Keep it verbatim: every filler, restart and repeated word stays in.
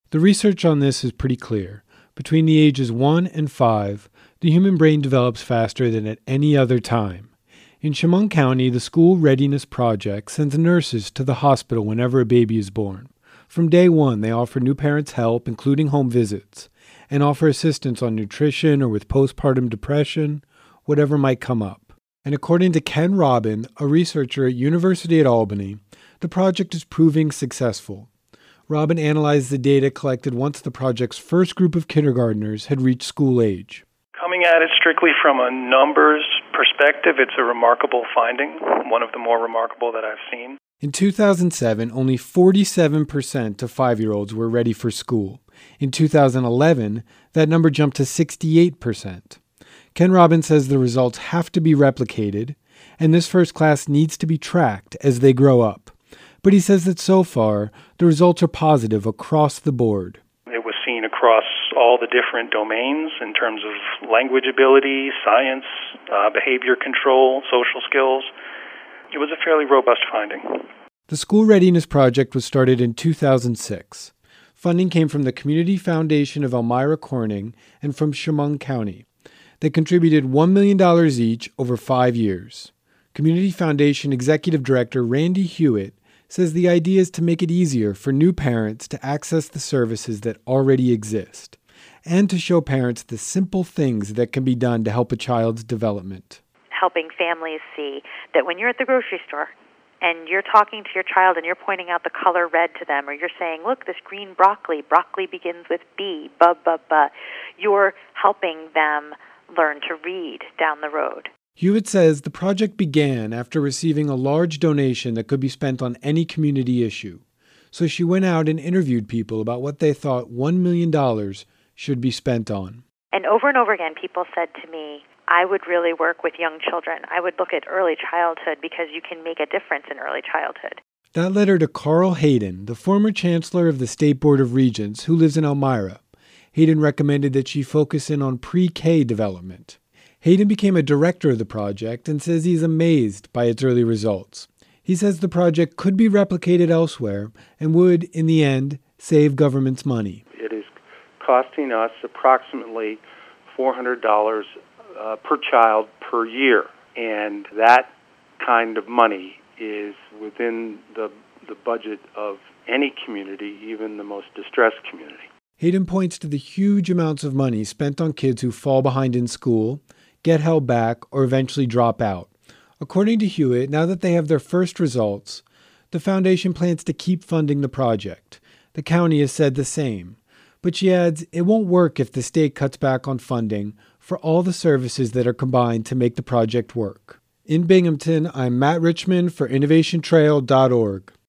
The research on this is pretty clear. Between the ages one and five, the human brain develops faster than at any other time. In Chemung County, the School Readiness Project sends nurses to the hospital whenever a baby is born. From day one, they offer new parents help, including home visits, and offer assistance on nutrition or with postpartum depression, whatever might come up. And according to Ken Robin, a researcher at University at Albany, the project is proving successful. Robin analyzed the data collected once the project's first group of kindergartners had reached school age. Coming at it strictly from a numbers perspective, it's a remarkable finding, one of the more remarkable that I've seen. In two thousand seven, only forty-seven percent of five-year-olds were ready for school. In two thousand eleven, that number jumped to sixty-eight percent. Ken Robin says the results have to be replicated, and this first class needs to be tracked as they grow up. But he says that so far, the results are positive across the board. It was seen across all the different domains in terms of language ability, science, uh, behavior control, social skills. It was a fairly robust finding. The School Readiness Project was started in two thousand six. Funding came from the Community Foundation of Elmira Corning and from Chemung County. They contributed one million dollars each over five years. Community Foundation Executive Director Randy Hewitt says the idea is to make it easier for new parents to access the services that already exist and to show parents the simple things that can be done to help a child's development. Helping families see that when you're at the grocery store and you're talking to your child and you're pointing out the color red to them, or you're saying, look, this green broccoli, broccoli begins with B, bu, bu, bu, you're helping them learn to read down the road. Hewitt says the project began after receiving a large donation that could be spent on any community issue. So she went out and interviewed people about what they thought one million dollars should be spent on. And over and over again, people said to me, I would really work with young children. I would look at early childhood because you can make a difference in early childhood. That led her to Carl Hayden, the former chancellor of the State Board of Regents, who lives in Elmira. Hayden recommended that she focus in on pre-K development. Hayden became a director of the project and says he's amazed by its early results. He says the project could be replicated elsewhere and would, in the end, save government's money. It is costing us approximately four hundred dollars uh, per child per year, and that kind of money is within the, the budget of any community, even the most distressed community. Hayden points to the huge amounts of money spent on kids who fall behind in school, get held back, or eventually drop out. According to Hewitt, now that they have their first results, the foundation plans to keep funding the project. The county has said the same. But she adds it won't work if the state cuts back on funding for all the services that are combined to make the project work. In Binghamton, I'm Matt Richmond for innovation trail dot org.